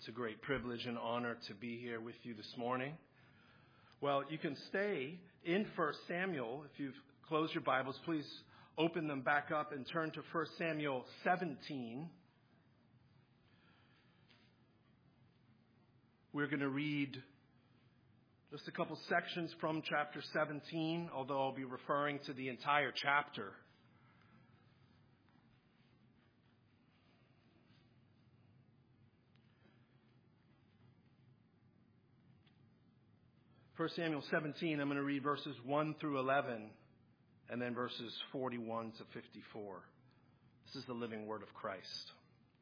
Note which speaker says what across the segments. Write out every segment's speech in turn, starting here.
Speaker 1: It's a great privilege and honor to be here with you this morning. Well, you can stay in 1 Samuel. If you've closed your Bibles, please open them back up and turn to 1 Samuel 17. We're going to read just a couple sections from chapter 17, although I'll be referring to the entire chapter. 1 Samuel 17, I'm going to read verses 1 through 11, and then verses 41 to 54. This is the living word of Christ.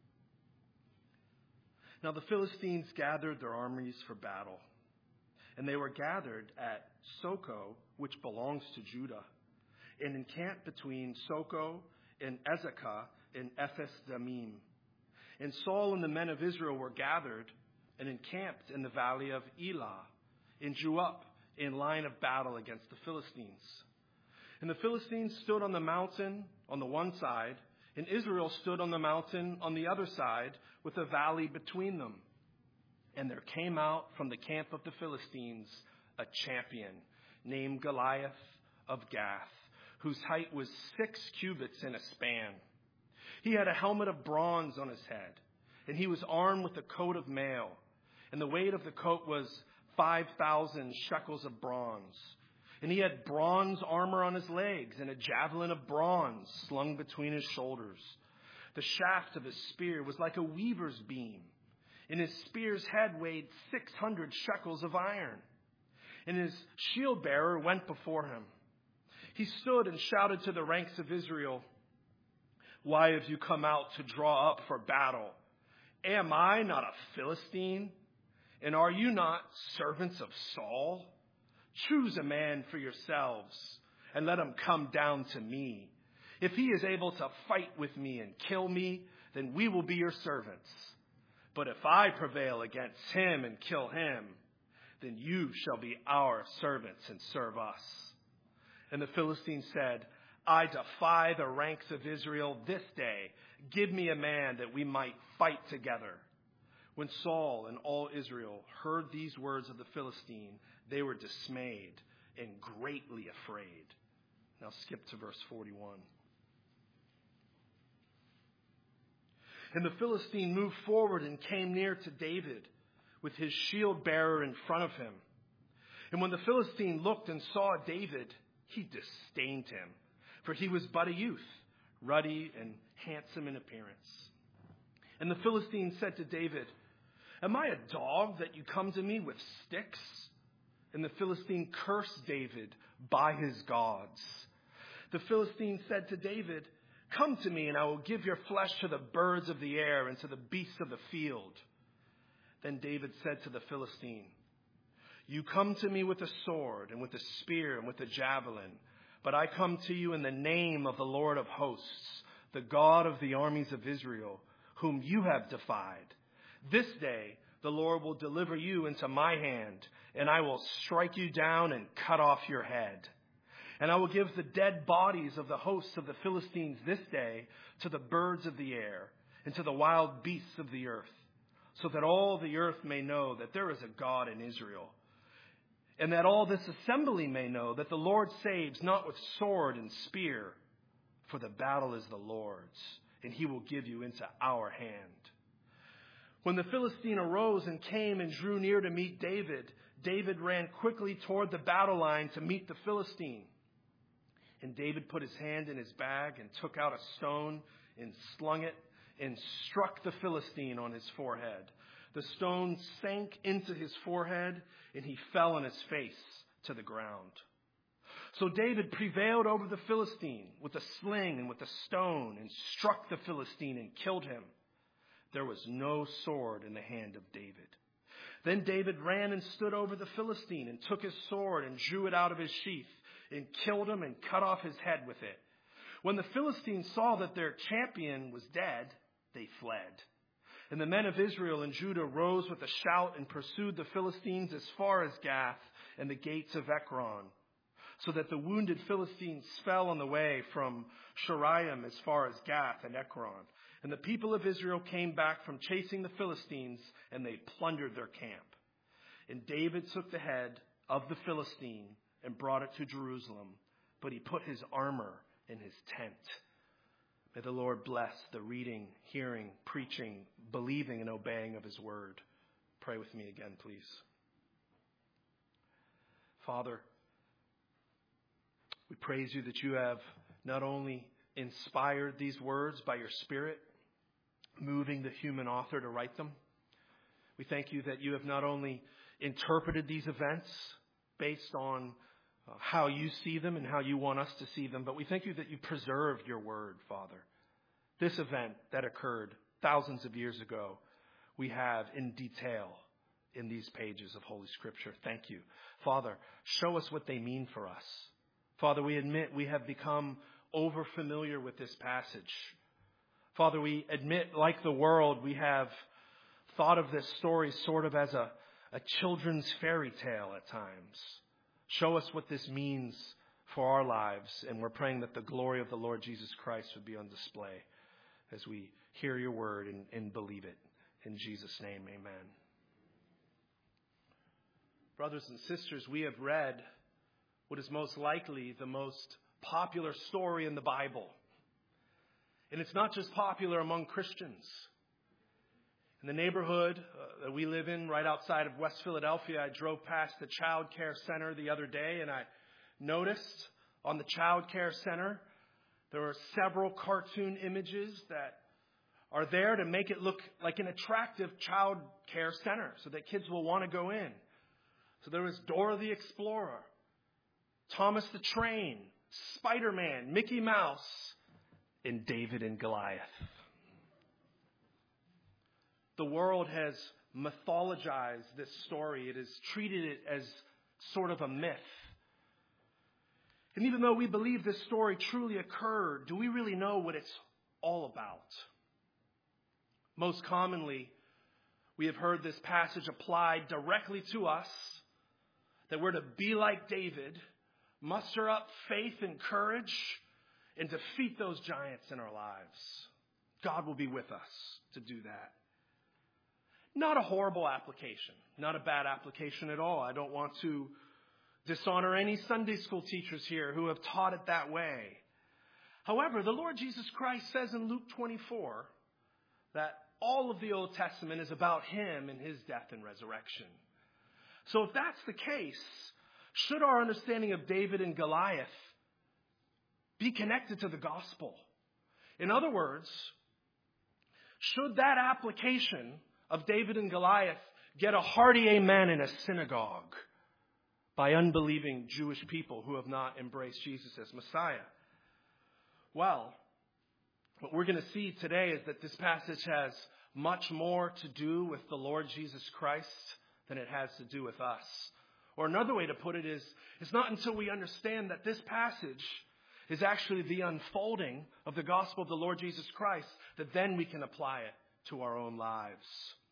Speaker 1: Now the Philistines gathered their armies for battle, and they were gathered at Soko, which belongs to Judah, and encamped between Soko and Ezekah in Ephes-Dammim. And Saul and the men of Israel were gathered and encamped in the valley of Elah, and drew up in line of battle against the Philistines. And the Philistines stood on the mountain on the one side, and Israel stood on the mountain on the other side, with a valley between them. And there came out from the camp of the Philistines a champion named Goliath of Gath, whose height was 6 cubits and a span. He had a helmet of bronze on his head, and he was armed with a coat of mail, and the weight of the coat was 5,000 shekels of bronze. And he had bronze armor on his legs and a javelin of bronze slung between his shoulders. The shaft of his spear was like a weaver's beam, and his spear's head weighed 600 shekels of iron. And his shield bearer went before him. He stood and shouted to the ranks of Israel, "Why have you come out to draw up for battle? Am I not a Philistine? And are you not servants of Saul? Choose a man for yourselves, and let him come down to me. If he is able to fight with me and kill me, then we will be your servants. But if I prevail against him and kill him, then you shall be our servants and serve us." And the Philistines said, "I defy the ranks of Israel this day. Give me a man that we might fight together." When Saul and all Israel heard these words of the Philistine, they were dismayed and greatly afraid. Now skip to verse 41. And the Philistine moved forward and came near to David with his shield bearer in front of him. And when the Philistine looked and saw David, he disdained him, for he was but a youth, ruddy and handsome in appearance. And the Philistine said to David, "Am I a dog that you come to me with sticks?" And the Philistine cursed David by his gods. The Philistine said to David, "Come to me, and I will give your flesh to the birds of the air and to the beasts of the field." Then David said to the Philistine, "You come to me with a sword and with a spear and with a javelin, but I come to you in the name of the Lord of hosts, the God of the armies of Israel, whom you have defied. This day the Lord will deliver you into my hand, and I will strike you down and cut off your head. And I will give the dead bodies of the hosts of the Philistines this day to the birds of the air and to the wild beasts of the earth, so that all the earth may know that there is a God in Israel, and that all this assembly may know that the Lord saves not with sword and spear, for the battle is the Lord's, and he will give you into our hand." When the Philistine arose and came and drew near to meet David, David ran quickly toward the battle line to meet the Philistine. And David put his hand in his bag and took out a stone and slung it and struck the Philistine on his forehead. The stone sank into his forehead, and he fell on his face to the ground. So David prevailed over the Philistine with a sling and with a stone, and struck the Philistine and killed him. There was no sword in the hand of David. Then David ran and stood over the Philistine and took his sword and drew it out of his sheath and killed him and cut off his head with it. When the Philistines saw that their champion was dead, they fled. And the men of Israel and Judah rose with a shout and pursued the Philistines as far as Gath and the gates of Ekron, so that the wounded Philistines fell on the way from Sharaim as far as Gath and Ekron. And the people of Israel came back from chasing the Philistines, and they plundered their camp. And David took the head of the Philistine and brought it to Jerusalem, but he put his armor in his tent. May the Lord bless the reading, hearing, preaching, believing, and obeying of his word. Pray with me again, please. Father, we praise you that you have not only inspired these words by your Spirit, moving the human author to write them. We thank you that you have not only interpreted these events based on how you see them and how you want us to see them, but we thank you that you preserved your word, Father. This event that occurred thousands of years ago, we have in detail in these pages of Holy Scripture. Thank you. Father, show us what they mean for us. Father, we admit we have become over-familiar with this passage. Father, we admit, like the world, we have thought of this story sort of as a children's fairy tale at times. Show us what this means for our lives, and we're praying that the glory of the Lord Jesus Christ would be on display as we hear your word and believe it. In Jesus' name, amen. Brothers and sisters, we have read what is most likely the most popular story in the Bible. And it's not just popular among Christians. In the neighborhood that we live in, right outside of West Philadelphia, I drove past the Child Care Center the other day, and I noticed on the Child Care Center there are several cartoon images that are there to make it look like an attractive child care center so that kids will want to go in. So there was Dora the Explorer, Thomas the Train, Spider-Man, Mickey Mouse, and David and Goliath. The world has mythologized this story. It has treated it as sort of a myth. And even though we believe this story truly occurred, do we really know what it's all about? Most commonly, we have heard this passage applied directly to us, that we're to be like David, muster up faith and courage, and defeat those giants in our lives. God will be with us to do that. Not a horrible application, not a bad application at all. I don't want to dishonor any Sunday school teachers here who have taught it that way. However, the Lord Jesus Christ says in Luke 24 that all of the Old Testament is about him and his death and resurrection. So if that's the case, should our understanding of David and Goliath be connected to the gospel? In other words, should that application of David and Goliath get a hearty amen in a synagogue by unbelieving Jewish people who have not embraced Jesus as Messiah? Well, what we're going to see today is that this passage has much more to do with the Lord Jesus Christ than it has to do with us. Or another way to put it is, it's not until we understand that this passage is actually the unfolding of the gospel of the Lord Jesus Christ that then we can apply it to our own lives.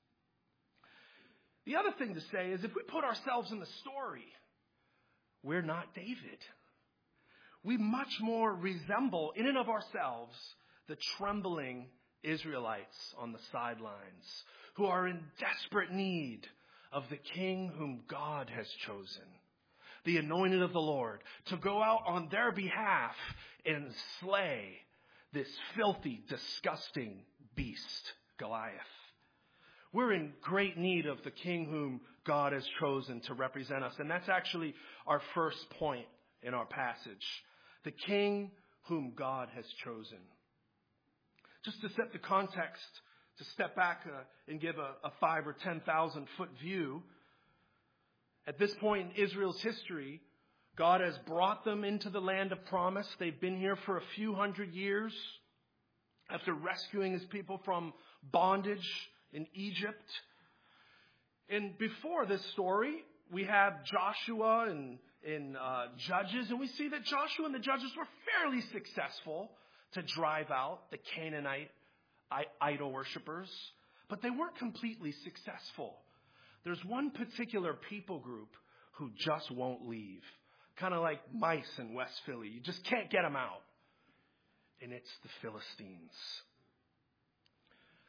Speaker 1: The other thing to say is if we put ourselves in the story, we're not David. We much more resemble, in and of ourselves, the trembling Israelites on the sidelines who are in desperate need of the king whom God has chosen, the anointed of the Lord, to go out on their behalf and slay this filthy, disgusting beast, Goliath. We're in great need of the king whom God has chosen to represent us. And that's actually our first point in our passage. The king whom God has chosen. Just to set the context, to step back and give a 5,000 or 10,000 foot view. At this point in Israel's history, God has brought them into the land of promise. They've been here for a few hundred years after rescuing his people from bondage in Egypt. And before this story, we have Joshua and Judges, and we see that Joshua and the Judges were fairly successful to drive out the Canaanite idol worshippers, but they weren't completely successful. There's one particular people group who just won't leave, kind of like mice in West Philly. You just can't get them out, and it's the Philistines.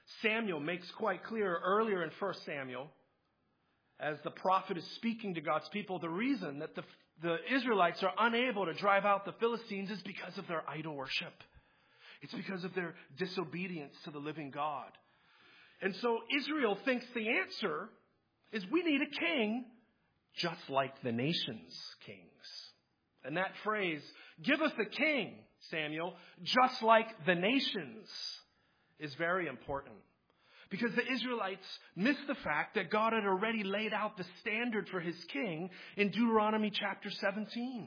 Speaker 1: Samuel makes quite clear earlier in 1 Samuel, as the prophet is speaking to God's people, the reason that the Israelites are unable to drive out the Philistines is because of their idol worship. It's because of their disobedience to the living God. And so Israel thinks the answer is we need a king just like the nation's kings. And that phrase, give us a king, Samuel, just like the nations, is very important. Because the Israelites missed the fact that God had already laid out the standard for his king in Deuteronomy chapter 17.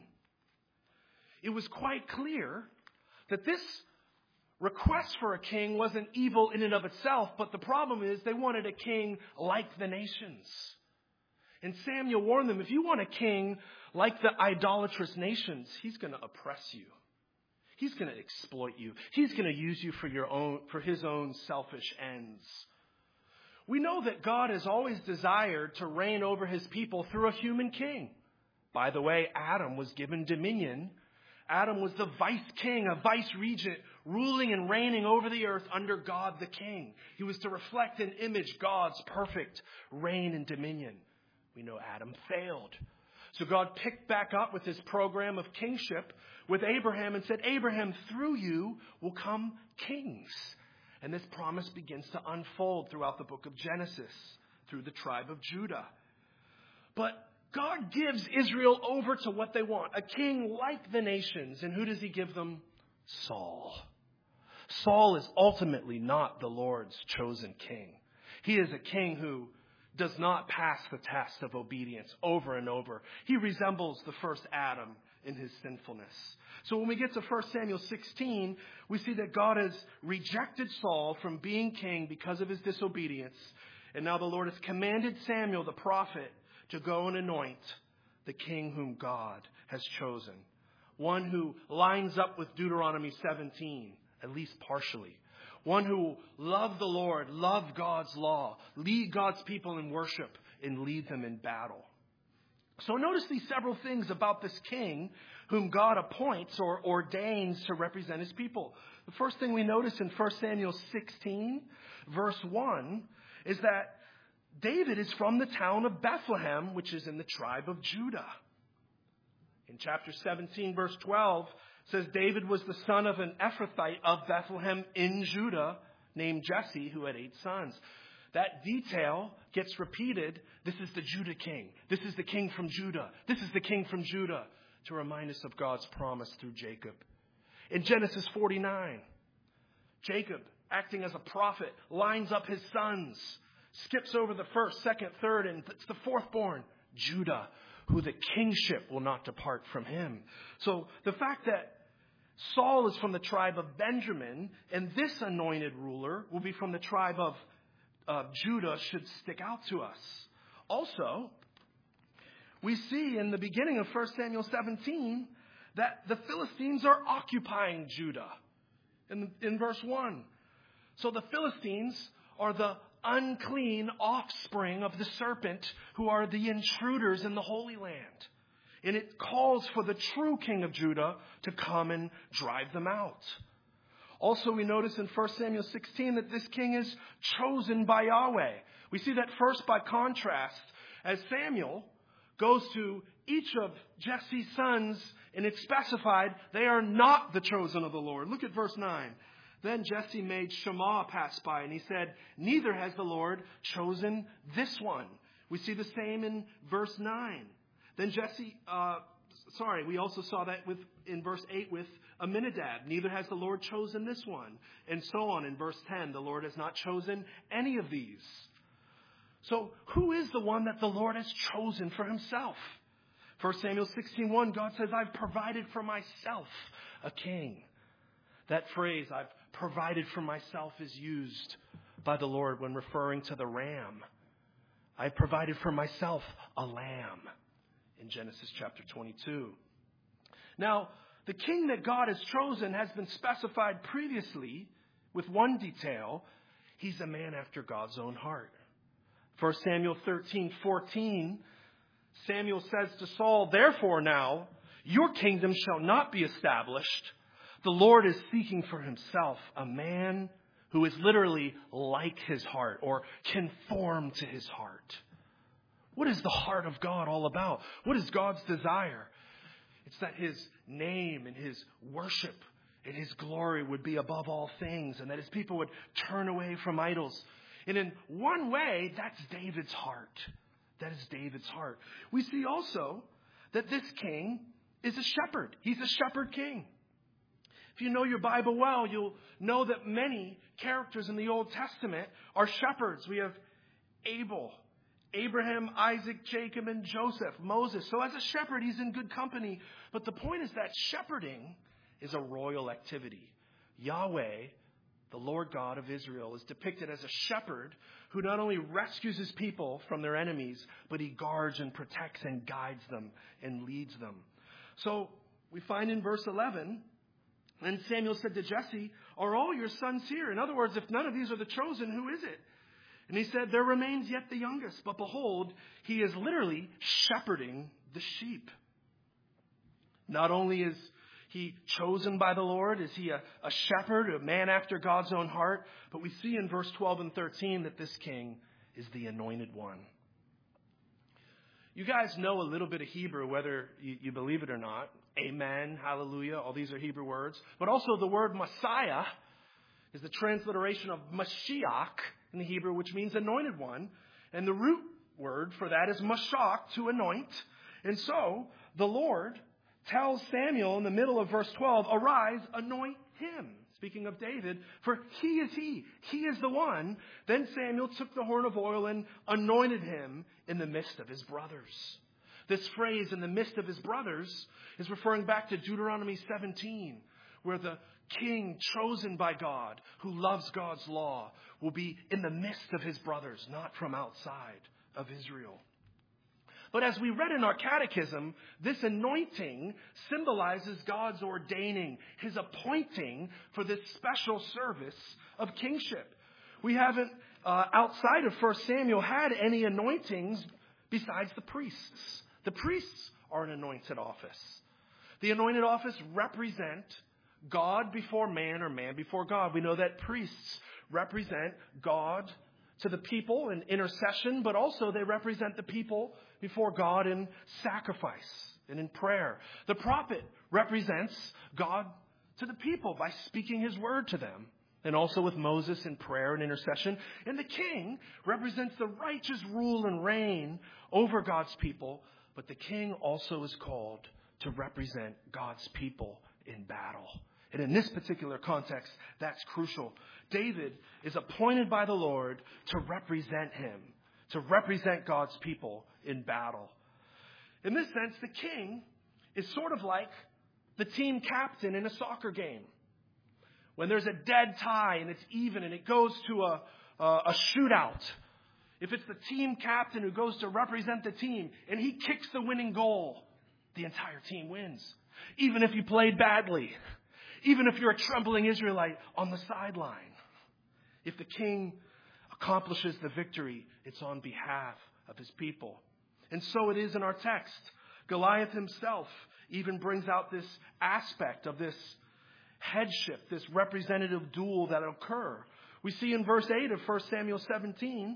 Speaker 1: It was quite clear that this request for a king wasn't evil in and of itself, but the problem is they wanted a king like the nations. And Samuel warned them, if you want a king like the idolatrous nations, he's going to oppress you. He's going to exploit you. He's going to use you for his own selfish ends. We know that God has always desired to reign over his people through a human king. By the way, Adam was given dominion. Adam was the vice king, a vice regent, ruling and reigning over the earth under God the king. He was to reflect and image God's perfect reign and dominion. We know Adam failed. So God picked back up with his program of kingship with Abraham and said, Abraham, through you will come kings. And this promise begins to unfold throughout the book of Genesis through the tribe of Judah. But God gives Israel over to what they want, a king like the nations. And who does he give them? Saul. Saul is ultimately not the Lord's chosen king. He is a king who does not pass the test of obedience over and over. He resembles the first Adam in his sinfulness. So when we get to 1 Samuel 16, we see that God has rejected Saul from being king because of his disobedience. And now the Lord has commanded Samuel the prophet to go and anoint the king whom God has chosen. One who lines up with Deuteronomy 17, at least partially. One who loved the Lord, loved God's law, lead God's people in worship, and lead them in battle. So notice these several things about this king whom God appoints or ordains to represent his people. The first thing we notice in 1 Samuel 16, verse 1, is that David is from the town of Bethlehem, which is in the tribe of Judah. In chapter 17, verse 12, says David was the son of an Ephrathite of Bethlehem in Judah named Jesse, who had 8 sons. That detail gets repeated. This is the Judah king. This is the king from Judah. This is the king from Judah, to remind us of God's promise through Jacob. In Genesis 49, Jacob, acting as a prophet, lines up his sons, skips over the first, second, third, and it's the fourth born, Judah, who the kingship will not depart from him. So the fact that Saul is from the tribe of Benjamin and this anointed ruler will be from the tribe of Judah should stick out to us. Also, we see in the beginning of 1 Samuel 17 that the Philistines are occupying Judah in verse 1. So the Philistines are the unclean offspring of the serpent who are the intruders in the Holy Land. And it calls for the true king of Judah to come and drive them out. Also, we notice in 1 Samuel 16 that this king is chosen by Yahweh. We see that first by contrast, as Samuel goes to each of Jesse's sons, and it's specified they are not the chosen of the Lord. Look at verse 9. Then Jesse made Shammah pass by, and he said, neither has the Lord chosen this one. We see the same in verse 9. Then we also saw that in verse 8 with Aminadab. Neither has the Lord chosen this one. And so on in verse 10. The Lord has not chosen any of these. So who is the one that the Lord has chosen for himself? 1 Samuel 16:1, God says, I've provided for myself a king. That phrase, I've provided for myself, is used by the Lord when referring to the ram. I provided for myself a lamb in Genesis chapter 22. Now, the king that God has chosen has been specified previously with one detail. He's a man after God's own heart. 1 Samuel 13:14, Samuel says to Saul, therefore now, your kingdom shall not be established. The Lord is seeking for himself a man who is literally like his heart or conform to his heart. What is the heart of God all about? What is God's desire? It's that his name and his worship and his glory would be above all things, and that his people would turn away from idols. And in one way, that's David's heart. That is David's heart. We see also that this king is a shepherd. He's a shepherd king. If you know your Bible well, you'll know that many characters in the Old Testament are shepherds. We have Abel, Abraham, Isaac, Jacob, and Joseph, Moses. So as a shepherd, he's in good company. But the point is that shepherding is a royal activity. Yahweh, the Lord God of Israel, is depicted as a shepherd who not only rescues his people from their enemies, but he guards and protects and guides them and leads them. So we find in verse 11, then Samuel said to Jesse, "Are all your sons here?" In other words, if none of these are the chosen, who is it? And he said, "There remains yet the youngest, but behold, he is literally shepherding the sheep." Not only is he chosen by the Lord, is he a shepherd, a man after God's own heart, but we see in verse 12 and 13 that this king is the anointed one. You guys know a little bit of Hebrew, whether you believe it or not. Amen, hallelujah, all these are Hebrew words. But also the word Messiah is the transliteration of Mashiach in the Hebrew, which means anointed one. And the root word for that is mashach, to anoint. And so the Lord tells Samuel in the middle of verse 12, "Arise, anoint him." Speaking of David, for he is he. He is the one. Then Samuel took the horn of oil and anointed him in the midst of his brothers. This phrase, "in the midst of his brothers," is referring back to Deuteronomy 17, where the king chosen by God, who loves God's law, will be in the midst of his brothers, not from outside of Israel. But as we read in our catechism, this anointing symbolizes God's ordaining, his appointing for this special service of kingship. We haven't, outside of 1 Samuel, had any anointings besides the priests. The priests are an anointed office. The anointed office represent God before man or man before God. We know that priests represent God to the people in intercession, but also they represent the people before God in sacrifice and in prayer. The prophet represents God to the people by speaking his word to them, and also with Moses in prayer and intercession. And the king represents the righteous rule and reign over God's people, but the king also is called to represent God's people in battle. And in this particular context, that's crucial. David is appointed by the Lord to represent him, to represent God's people in battle. In this sense, the king is sort of like the team captain in a soccer game. When there's a dead tie and it's even and it goes to a shootout, if it's the team captain who goes to represent the team and he kicks the winning goal, the entire team wins. Even if you played badly. Even if you're a trembling Israelite on the sideline. If the king accomplishes the victory, it's on behalf of his people. And so it is in our text. Goliath himself even brings out this aspect of this headship, this representative duel that will occur. We see in verse 8 of 1 Samuel 17,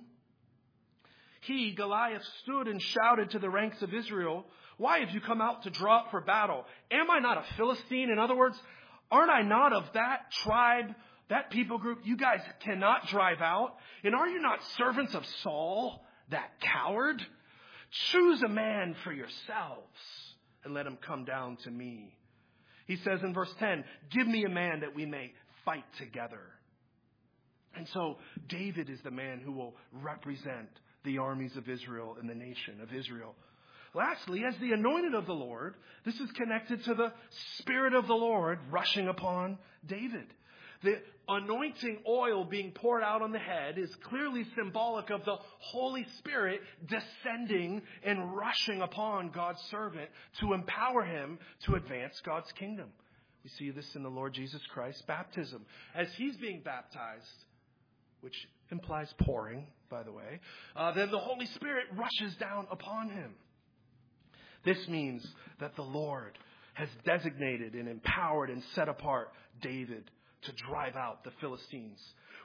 Speaker 1: he, Goliath, stood and shouted to the ranks of Israel, "Why have you come out to draw up for battle? Am I not a Philistine?" In other words, aren't I not of that tribe, that people group you guys cannot drive out? And are you not servants of Saul, that coward? Choose a man for yourselves and let him come down to me. He says in verse 10, "Give me a man that we may fight together." And so David is the man who will represent the armies of Israel and the nation of Israel. Lastly, as the anointed of the Lord, this is connected to the Spirit of the Lord rushing upon David. The anointing oil being poured out on the head is clearly symbolic of the Holy Spirit descending and rushing upon God's servant to empower him to advance God's kingdom. We see this in the Lord Jesus Christ's baptism. As he's being baptized, which implies pouring, by the way, then the Holy Spirit rushes down upon him. This means that the Lord has designated and empowered and set apart David to drive out the Philistines.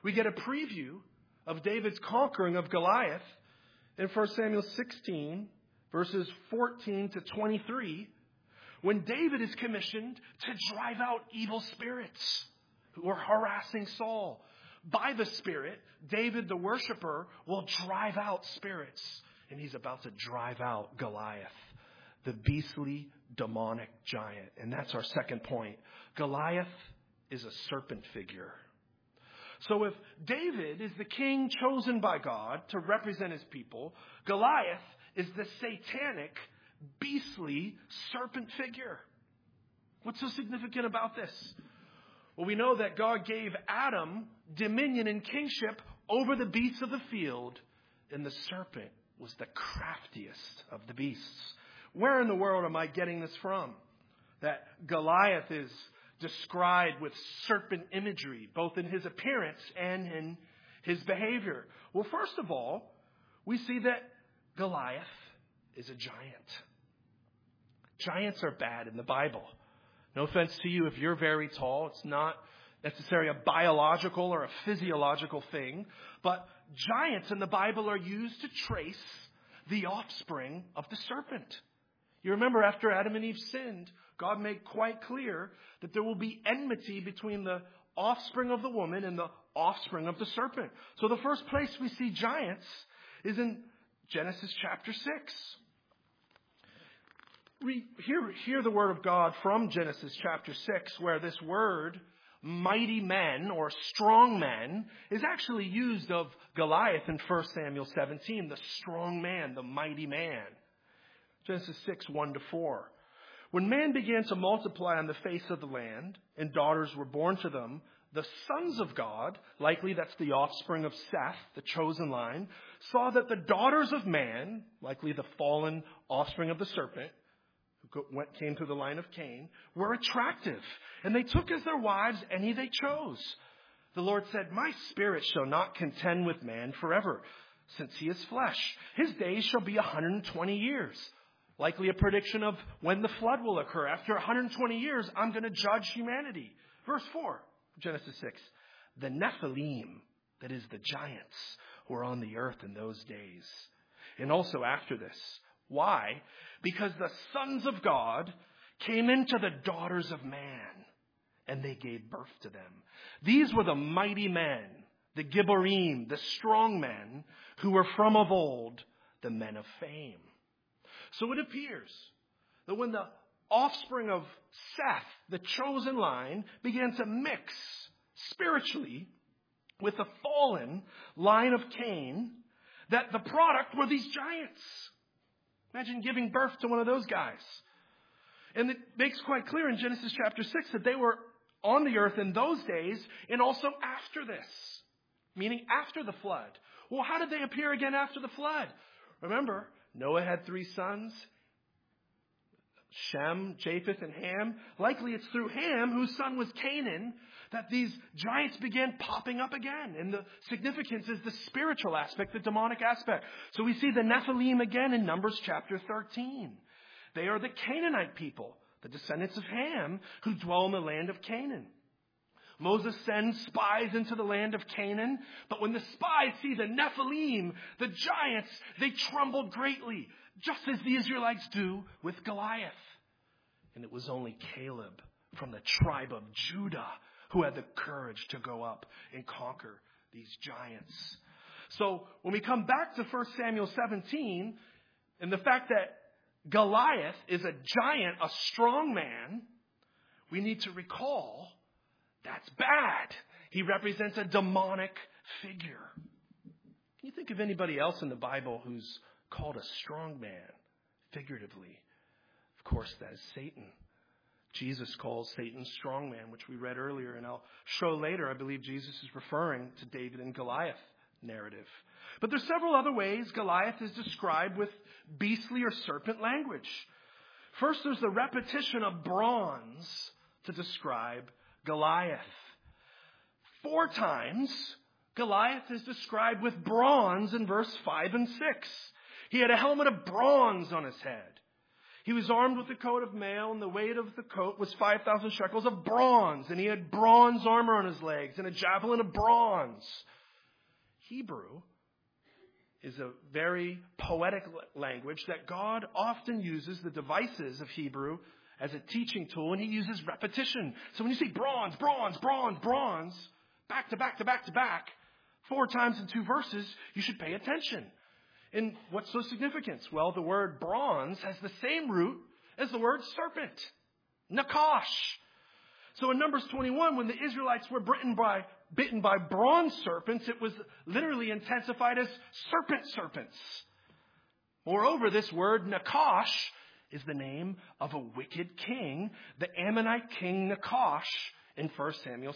Speaker 1: We get a preview of David's conquering of Goliath in 1 Samuel 16, verses 14 to 23, when David is commissioned to drive out evil spirits who are harassing Saul. By the Spirit, David the worshiper will drive out spirits. And he's about to drive out Goliath, the beastly, demonic giant. And that's our second point. Goliath is a serpent figure. So if David is the king chosen by God to represent his people, Goliath is the satanic, beastly serpent figure. What's so significant about this? Well, we know that God gave Adam dominion and kingship over the beasts of the field, and the serpent was the craftiest of the beasts. Where in the world am I getting this from? That Goliath is described with serpent imagery, both in his appearance and in his behavior. Well, first of all, we see that Goliath is a giant. Giants are bad in the Bible. No offense to you if you're very tall. It's not necessarily a biological or a physiological thing. But giants in the Bible are used to trace the offspring of the serpent. You remember after Adam and Eve sinned, God made quite clear that there will be enmity between the offspring of the woman and the offspring of the serpent. So the first place we see giants is in Genesis chapter 6. We hear the word of God from Genesis chapter 6, where this word, mighty men or strong men, is actually used of Goliath in 1 Samuel 17, the strong man, the mighty man. Genesis 6, 1-4. When man began to multiply on the face of the land, and daughters were born to them, the sons of God, likely that's the offspring of Seth, the chosen line, saw that the daughters of man, likely the fallen offspring of the serpent, who came through the line of Cain, were attractive. And they took as their wives any they chose. The Lord said, my spirit shall not contend with man forever, since he is flesh. His days shall be 120 years. Likely a prediction of when the flood will occur. After 120 years, I'm going to judge humanity. Verse 4, Genesis 6. The Nephilim, that is the giants, were on the earth in those days. And also after this. Why? Because the sons of God came into the daughters of man, and they gave birth to them. These were the mighty men, the Gibborim, the strong men, who were from of old, the men of fame. So it appears that when the offspring of Seth, the chosen line, began to mix spiritually with the fallen line of Cain, that the product were these giants. Imagine giving birth to one of those guys. And it makes quite clear in Genesis chapter 6 that they were on the earth in those days and also after this, meaning after the flood. Well, how did they appear again after the flood? Remember, Noah had 3 sons, Shem, Japheth, and Ham. Likely it's through Ham, whose son was Canaan, that these giants began popping up again. And the significance is the spiritual aspect, the demonic aspect. So we see the Nephilim again in Numbers chapter 13. They are the Canaanite people, the descendants of Ham, who dwell in the land of Canaan. Moses sends spies into the land of Canaan, but when the spies see the Nephilim, the giants, they trembled greatly, just as the Israelites do with Goliath. And it was only Caleb from the tribe of Judah who had the courage to go up and conquer these giants. So when we come back to 1 Samuel 17, and the fact that Goliath is a giant, a strong man, we need to recall that's bad. He represents a demonic figure. Can you think of anybody else in the Bible who's called a strong man, figuratively? Of course, that is Satan. Jesus calls Satan strong man, which we read earlier, and I'll show later. I believe Jesus is referring to David and Goliath narrative. But there's several other ways Goliath is described with beastly or serpent language. First, there's the repetition of bronze to describe Goliath. 4 times, Goliath is described with bronze in verse 5 and 6. He had a helmet of bronze on his head. He was armed with a coat of mail, and the weight of the coat was 5,000 shekels of bronze. And he had bronze armor on his legs and a javelin of bronze. Hebrew is a very poetic language that God often uses the devices of Hebrew as a teaching tool, and he uses repetition. So when you see bronze, bronze, bronze, bronze, back to back to back to back, 4 times in 2 verses, you should pay attention. And what's so significant? Well, the word bronze has the same root as the word serpent, nakash. So in Numbers 21, when the Israelites were bitten by bronze serpents, it was literally intensified as serpents. Moreover, this word nakash is the name of a wicked king, the Ammonite king Nakash in 1 Samuel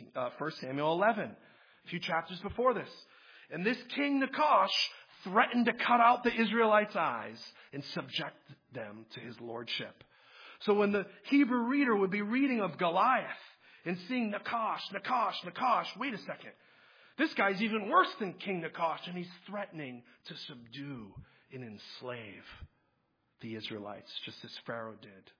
Speaker 1: 11, a few chapters before this. And this king Nakash threatened to cut out the Israelites' eyes and subject them to his lordship. So when the Hebrew reader would be reading of Goliath and seeing Nakash, wait a second. This guy's even worse than King Nakash, and he's threatening to subdue and enslave the Israelites, just as Pharaoh did.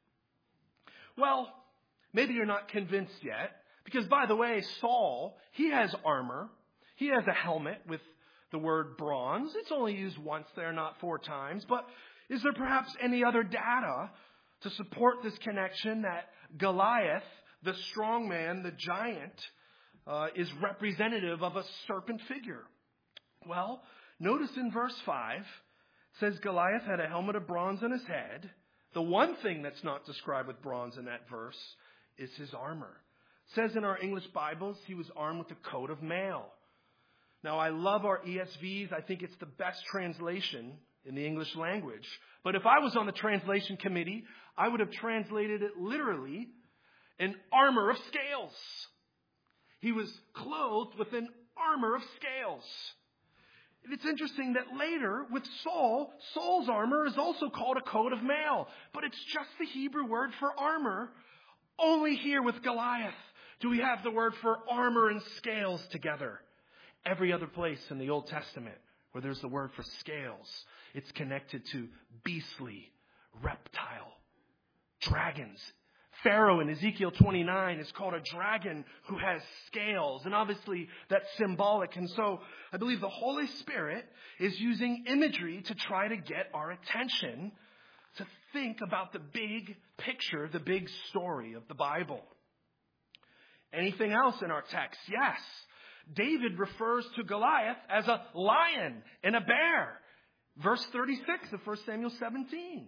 Speaker 1: Well, maybe you're not convinced yet, because by the way, Saul, he has armor. He has a helmet with the word bronze. It's only used once there, not 4 times. But is there perhaps any other data to support this connection that Goliath, the strong man, the giant, is representative of a serpent figure? Well, notice in verse 5, it says Goliath had a helmet of bronze on his head. The one thing that's not described with bronze in that verse is his armor. It says in our English Bibles he was armed with a coat of mail. Now, I love our ESVs. I think it's the best translation in the English language. But if I was on the translation committee, I would have translated it literally an armor of scales. He was clothed with an armor of scales. And it's interesting that later with Saul, Saul's armor is also called a coat of mail. But it's just the Hebrew word for armor. Only here with Goliath do we have the word for armor and scales together. Every other place in the Old Testament where there's the word for scales, it's connected to beastly, reptile, dragons. Pharaoh in Ezekiel 29 is called a dragon who has scales. And obviously that's symbolic. And so I believe the Holy Spirit is using imagery to try to get our attention to think about the big picture, the big story of the Bible. Anything else in our text? Yes. David refers to Goliath as a lion and a bear. Verse 36 of 1 Samuel 17.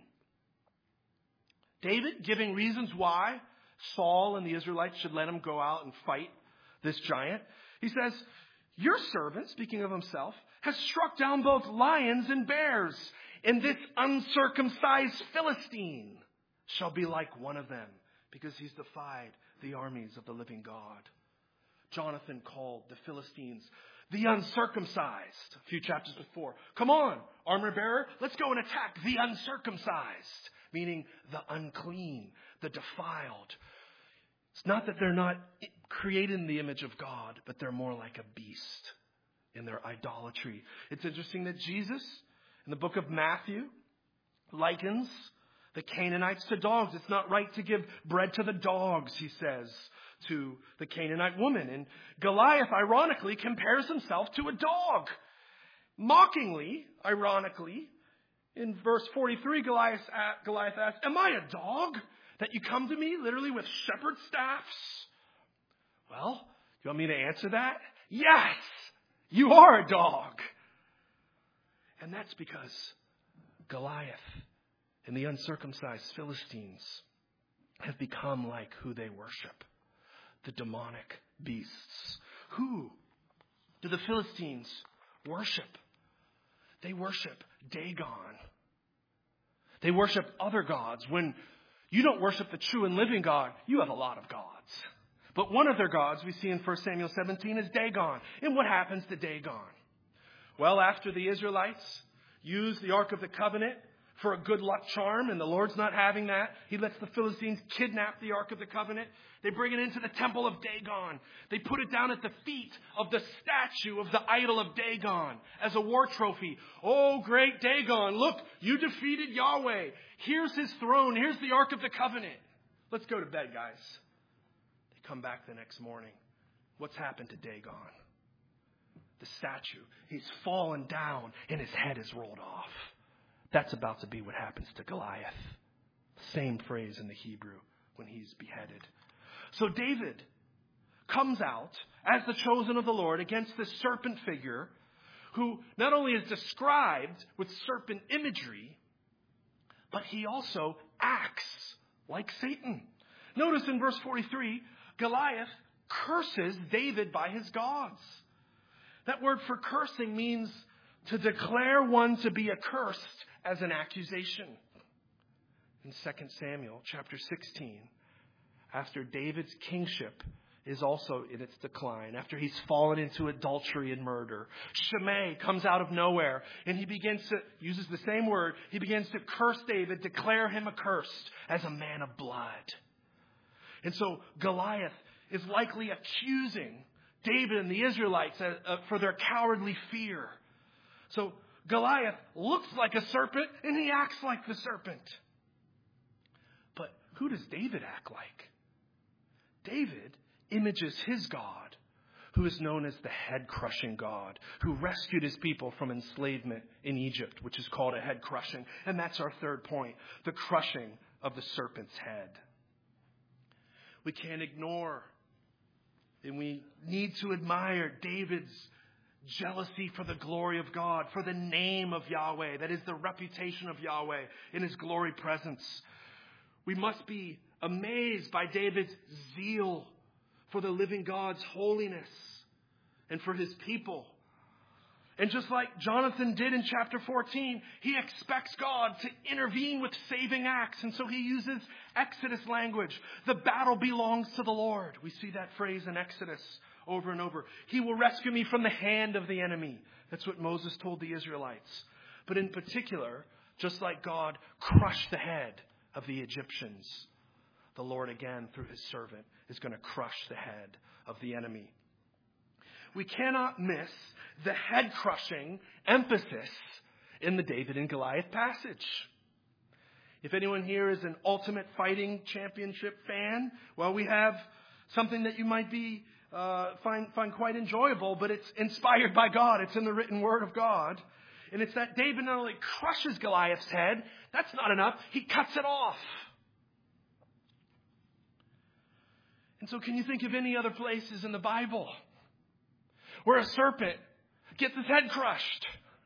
Speaker 1: David giving reasons why Saul and the Israelites should let him go out and fight this giant. He says, your servant, speaking of himself, has struck down both lions and bears, and this uncircumcised Philistine shall be like one of them, because he's defied the armies of the living God. Jonathan called the Philistines the uncircumcised a few chapters before. Come on, armor bearer, let's go and attack the uncircumcised, meaning the unclean, the defiled. It's not that they're not created in the image of God, but they're more like a beast in their idolatry. It's interesting that Jesus, in the book of Matthew, likens the Canaanites to dogs. It's not right to give bread to the dogs, he says to the Canaanite woman. And Goliath, ironically, compares himself to a dog. Mockingly, ironically, in verse 43, Goliath asks, am I a dog that you come to me literally with shepherd's staffs? Well, you want me to answer that? Yes, you are a dog. And that's because Goliath and the uncircumcised Philistines have become like who they worship, the demonic beasts. Who do the Philistines worship? They worship Dagon. They worship other gods. When you don't worship the true and living God, you have a lot of gods. But one of their gods we see in 1 Samuel 17 is Dagon. And what happens to Dagon? Well, after the Israelites used the Ark of the Covenant for a good luck charm, and the Lord's not having that. He lets the Philistines kidnap the Ark of the Covenant. They bring it into the temple of Dagon. They put it down at the feet of the statue of the idol of Dagon as a war trophy. Oh, great Dagon, look, you defeated Yahweh. Here's his throne. Here's the Ark of the Covenant. Let's go to bed, guys. They come back the next morning. What's happened to Dagon? The statue. He's fallen down and his head is rolled off. That's about to be what happens to Goliath. Same phrase in the Hebrew when he's beheaded. So David comes out as the chosen of the Lord against this serpent figure who not only is described with serpent imagery, but he also acts like Satan. Notice in verse 43, Goliath curses David by his gods. That word for cursing means to declare one to be accursed as an accusation. In 2 Samuel chapter 16, after David's kingship is also in its decline, after he's fallen into adultery and murder, Shimei comes out of nowhere and he uses the same word, he begins to curse David, declare him accursed as a man of blood. And so Goliath is likely accusing David and the Israelites for their cowardly fear. So Goliath looks like a serpent and he acts like the serpent. But who does David act like? David images his God, who is known as the head-crushing God, who rescued his people from enslavement in Egypt, which is called a head crushing. And that's our third point, the crushing of the serpent's head. We can't ignore and we need to admire David's jealousy for the glory of God, for the name of Yahweh, that is the reputation of Yahweh in his glory presence. We must be amazed by David's zeal for the living God's holiness and for his people. And just like Jonathan did in chapter 14, he expects God to intervene with saving acts. And so he uses Exodus language. The battle belongs to the Lord. We see that phrase in Exodus over and over. He will rescue me from the hand of the enemy. That's what Moses told the Israelites. But in particular, just like God crushed the head of the Egyptians, the Lord again, through his servant, is going to crush the head of the enemy. We cannot miss the head-crushing emphasis in the David and Goliath passage. If anyone here is an Ultimate Fighting Championship fan, well, we have something that you might be find quite enjoyable, but it's inspired by God. It's in the written word of God. And it's that David not only crushes Goliath's head, that's not enough, he cuts it off. And so can you think of any other places in the Bible where a serpent gets his head crushed?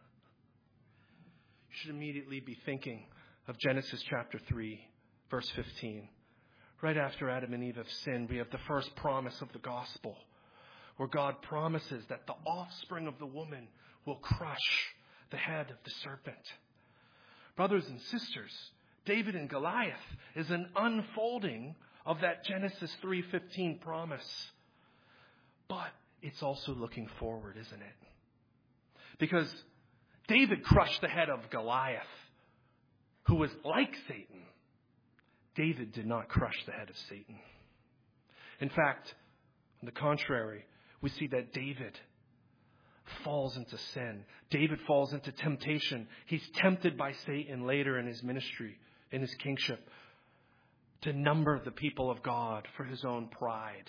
Speaker 1: You should immediately be thinking of Genesis chapter 3, verse 15. Right after Adam and Eve have sinned, we have the first promise of the gospel, where God promises that the offspring of the woman will crush the head of the serpent. Brothers and sisters, David and Goliath is an unfolding of that Genesis 3:15 promise. But it's also looking forward, isn't it? Because David crushed the head of Goliath, who was like Satan. David did not crush the head of Satan. In fact, on the contrary, we see that David falls into sin. David falls into temptation. He's tempted by Satan later in his ministry, in his kingship, to number the people of God for his own pride.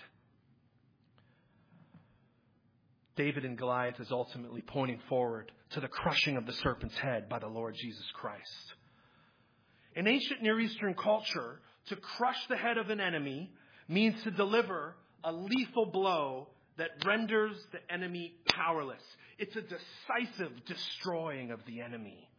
Speaker 1: David and Goliath is ultimately pointing forward to the crushing of the serpent's head by the Lord Jesus Christ. In ancient Near Eastern culture, to crush the head of an enemy means to deliver a lethal blow that renders the enemy powerless. It's a decisive destroying of the enemy.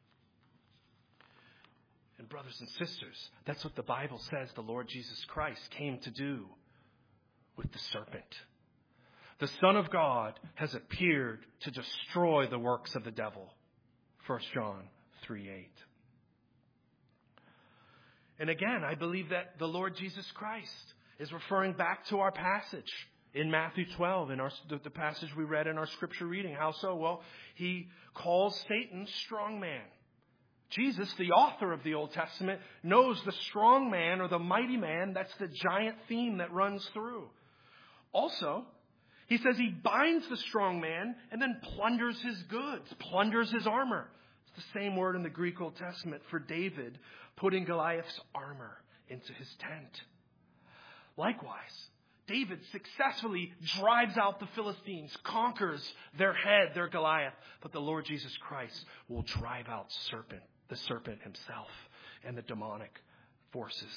Speaker 1: And brothers and sisters, that's what the Bible says the Lord Jesus Christ came to do with the serpent. The Son of God has appeared to destroy the works of the devil. 1 John 3:8. And again, I believe that the Lord Jesus Christ is referring back to our passage in Matthew 12, in the passage we read in our scripture reading. How so? Well, he calls Satan strong man. Jesus, the author of the Old Testament, knows the strong man or the mighty man. That's the giant theme that runs through. Also, he says he binds the strong man and then plunders his goods, plunders his armor. It's the same word in the Greek Old Testament for David putting Goliath's armor into his tent. Likewise, David successfully drives out the Philistines, conquers their head, their Goliath. But the Lord Jesus Christ will drive out the serpent himself and the demonic forces.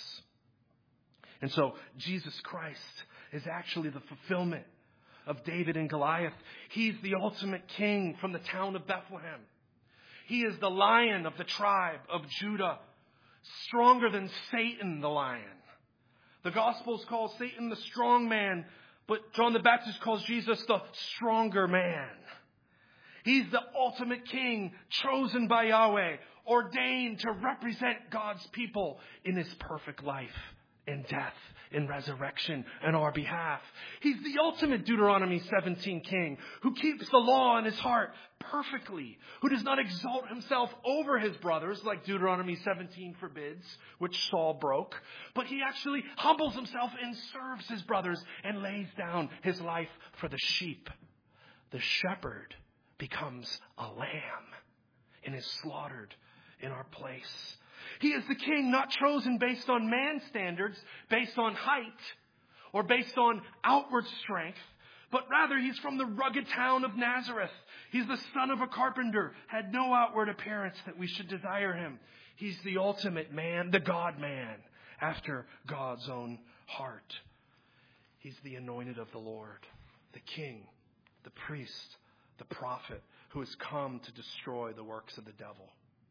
Speaker 1: And so Jesus Christ is actually the fulfillment of David and Goliath. He's the ultimate king from the town of Bethlehem. He is the Lion of the tribe of Judah, stronger than Satan the lion. The Gospels call Satan the strong man, but John the Baptist calls Jesus the stronger man. He's the ultimate king, chosen by Yahweh, ordained to represent God's people in his perfect life, in death, in resurrection, on our behalf. He's the ultimate Deuteronomy 17 king, who keeps the law in his heart perfectly, who does not exalt himself over his brothers like Deuteronomy 17 forbids, which Saul broke, but he actually humbles himself and serves his brothers and lays down his life for the sheep. The shepherd becomes a lamb and is slaughtered in our place. He is the king not chosen based on man's standards, based on height, or based on outward strength, but rather he's from the rugged town of Nazareth. He's the son of a carpenter, had no outward appearance that we should desire him. He's the ultimate man, the God-man, after God's own heart. He's the anointed of the Lord, the king, the priest, the prophet, who has come to destroy the works of the devil.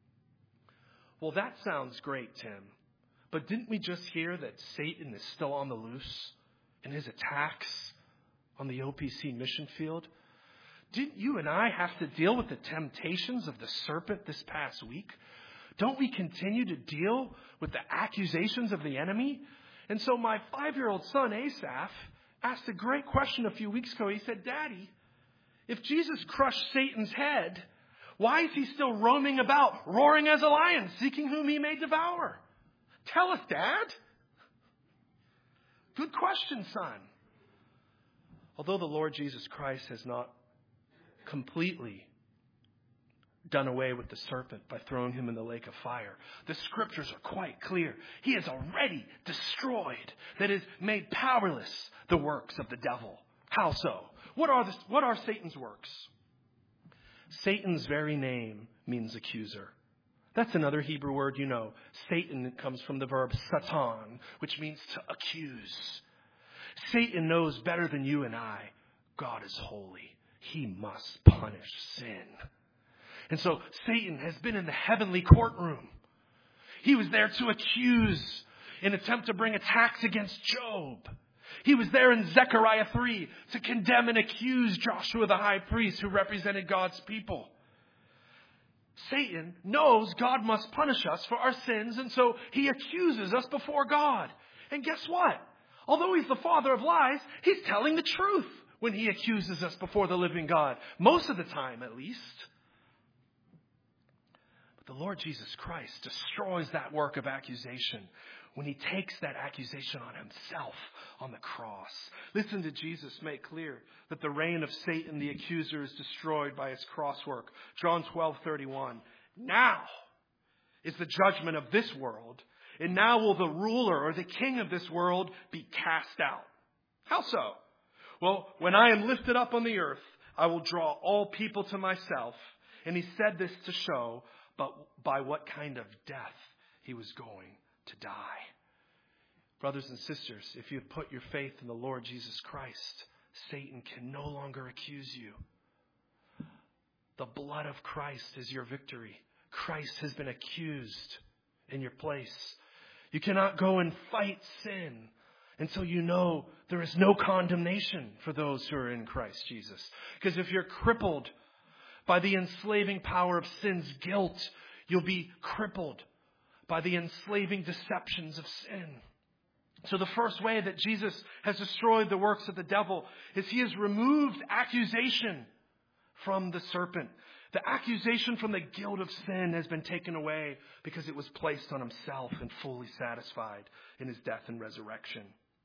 Speaker 1: Well, that sounds great, Tim. But didn't we just hear that Satan is still on the loose in his attacks on the OPC mission field? Didn't you and I have to deal with the temptations of the serpent this past week? Don't we continue to deal with the accusations of the enemy? And so my 5-year-old son, Asaph, asked a great question a few weeks ago. He said, Daddy, if Jesus crushed Satan's head, why is he still roaming about, roaring as a lion, seeking whom he may devour? Tell us, Dad. Good question, son. Although the Lord Jesus Christ has not completely done away with the serpent by throwing him in the lake of fire, the scriptures are quite clear. He has already destroyed, that is, made powerless, the works of the devil. How so? What are Satan's works? Satan's very name means accuser. That's another Hebrew word you know. Satan comes from the verb satan, which means to accuse. Satan knows better than you and I. God is holy. He must punish sin. And so Satan has been in the heavenly courtroom. He was there to accuse in an attempt to bring attacks against Job. He was there in Zechariah 3 to condemn and accuse Joshua the high priest who represented God's people. Satan knows God must punish us for our sins, and so he accuses us before God. And guess what? Although he's the father of lies, he's telling the truth when he accuses us before the living God. Most of the time, at least. But the Lord Jesus Christ destroys that work of accusation when he takes that accusation on himself on the cross. Listen to Jesus make clear that the reign of Satan, the accuser, is destroyed by his cross work. John 12:31. Now is the judgment of this world, and now will the ruler or the king of this world be cast out. How so? Well, when I am lifted up on the earth, I will draw all people to myself. And he said this to show but by what kind of death he was going to die. Brothers and sisters, if you have put your faith in the Lord Jesus Christ, Satan can no longer accuse you. The blood of Christ is your victory. Christ has been accused in your place. You cannot go and fight sin until you know there is no condemnation for those who are in Christ Jesus. Because if you're crippled by the enslaving power of sin's guilt, you'll be crippled by the enslaving deceptions of sin. So the first way that Jesus has destroyed the works of the devil is he has removed accusation from the serpent. The accusation from the guilt of sin has been taken away because it was placed on himself and fully satisfied in his death and resurrection.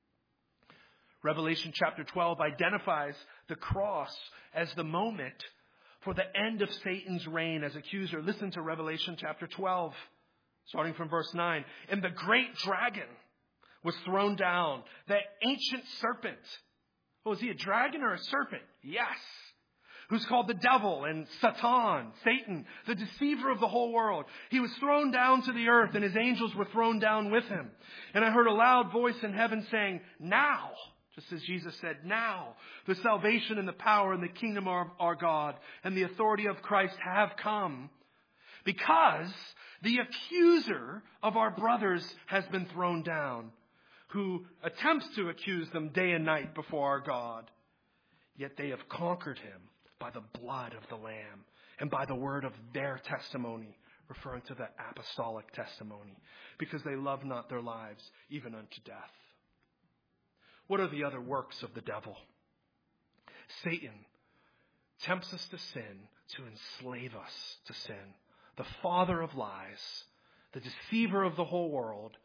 Speaker 1: Revelation chapter 12 identifies the cross as the moment for the end of Satan's reign as accuser. Listen to Revelation chapter 12, starting from verse 9. And the great dragon was thrown down, that ancient serpent. Oh, is he a dragon or a serpent? Yes. Who's called the devil and Satan, the deceiver of the whole world. He was thrown down to the earth, and his angels were thrown down with him. And I heard a loud voice in heaven saying, now, just as Jesus said, now, the salvation and the power and the kingdom of our God and the authority of Christ have come, because the accuser of our brothers has been thrown down, who attempts to accuse them day and night before our God. Yet they have conquered him by the blood of the Lamb and by the word of their testimony, referring to the apostolic testimony, because they love not their lives even unto death. What are the other works of the devil? Satan tempts us to sin, to enslave us to sin. The father of lies, the deceiver of the whole world,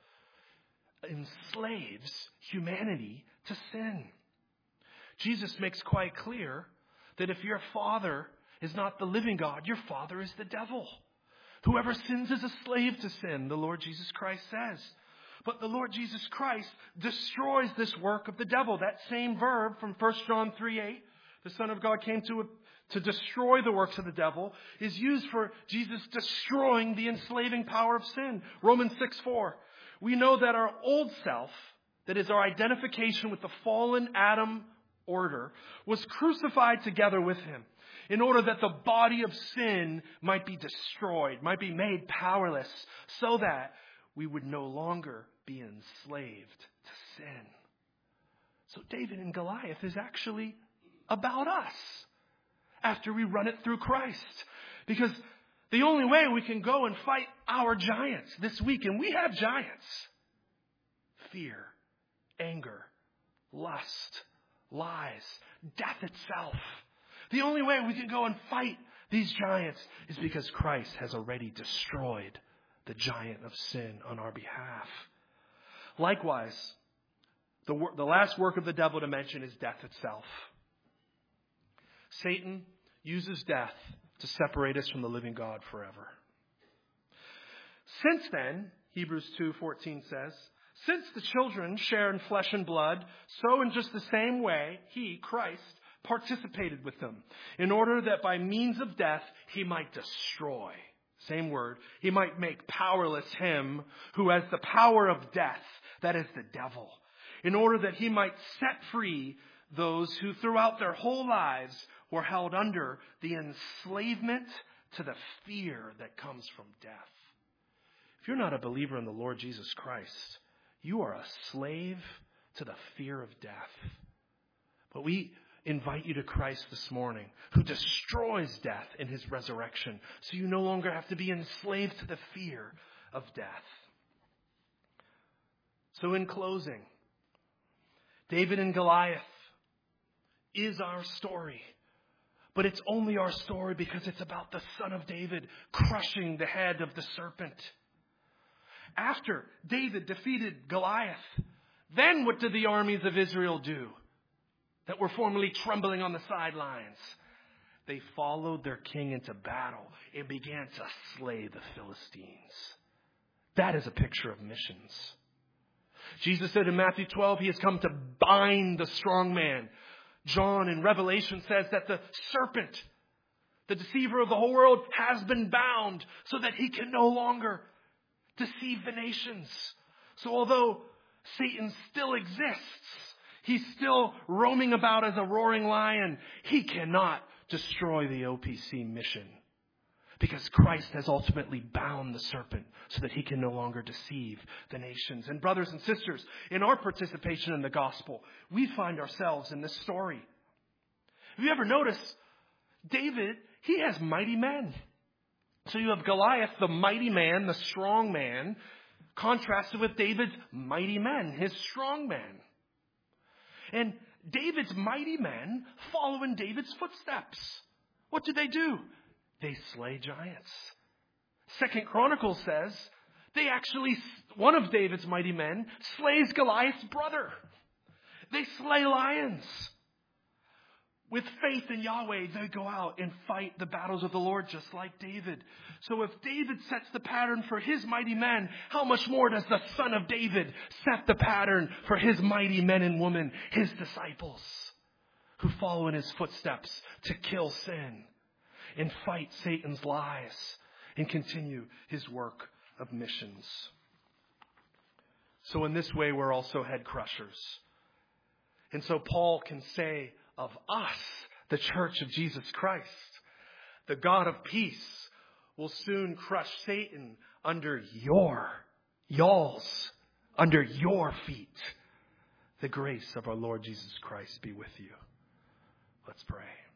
Speaker 1: enslaves humanity to sin. Jesus makes quite clear that if your father is not the living God, your father is the devil. Whoever sins is a slave to sin, the Lord Jesus Christ says. But the Lord Jesus Christ destroys this work of the devil. That same verb from 1 John 3:8, the Son of God came to destroy the works of the devil, is used for Jesus destroying the enslaving power of sin. Romans 6:4. We know that our old self, that is our identification with the fallen Adam order, was crucified together with him in order that the body of sin might be destroyed, might be made powerless, so that we would no longer be enslaved to sin. So David and Goliath is actually about us after we run it through Christ. Because the only way we can go and fight our giants this week, and we have giants: fear, anger, lust, lies, death itself. The only way we can go and fight these giants is because Christ has already destroyed the giant of sin on our behalf. Likewise, the last work of the devil to mention is death itself. Satan uses death to separate us from the living God forever. Since then, Hebrews 2:14 says, since the children share in flesh and blood, so in just the same way, he, Christ, participated with them, in order that by means of death, he might destroy, same word, he might make powerless him who has the power of death, that is the devil, in order that he might set free those who throughout their whole lives were held under the enslavement to the fear that comes from death. If you're not a believer in the Lord Jesus Christ, you are a slave to the fear of death. But we invite you to Christ this morning, who destroys death in his resurrection, so you no longer have to be enslaved to the fear of death. So in closing, David and Goliath is our story. But it's only our story because it's about the Son of David crushing the head of the serpent. After David defeated Goliath, then what did the armies of Israel do that were formerly trembling on the sidelines? They followed their king into battle and began to slay the Philistines. That is a picture of missions. Jesus said in Matthew 12, he has come to bind the strong man. John in Revelation says that the serpent, the deceiver of the whole world, has been bound so that he can no longer deceive the nations. So although Satan still exists, he's still roaming about as a roaring lion, he cannot destroy the OPC mission, because Christ has ultimately bound the serpent so that he can no longer deceive the nations. And brothers and sisters, in our participation in the gospel, we find ourselves in this story. Have you ever noticed David, he has mighty men. So you have Goliath, the mighty man, the strong man, contrasted with David's mighty men, his strong men. And David's mighty men follow in David's footsteps. What did they do? they slay giants. 2 Chronicles says one of David's mighty men slays Goliath's brother. They slay lions. With faith in Yahweh, they go out and fight the battles of the Lord just like David. So if David sets the pattern for his mighty men, how much more does the Son of David set the pattern for his mighty men and women, his disciples, who follow in his footsteps to kill sin and fight Satan's lies and continue his work of missions. So in this way, we're also head crushers. And so Paul can say of us, the church of Jesus Christ, the God of peace will soon crush Satan under y'all's, under your feet. The grace of our Lord Jesus Christ be with you. Let's pray.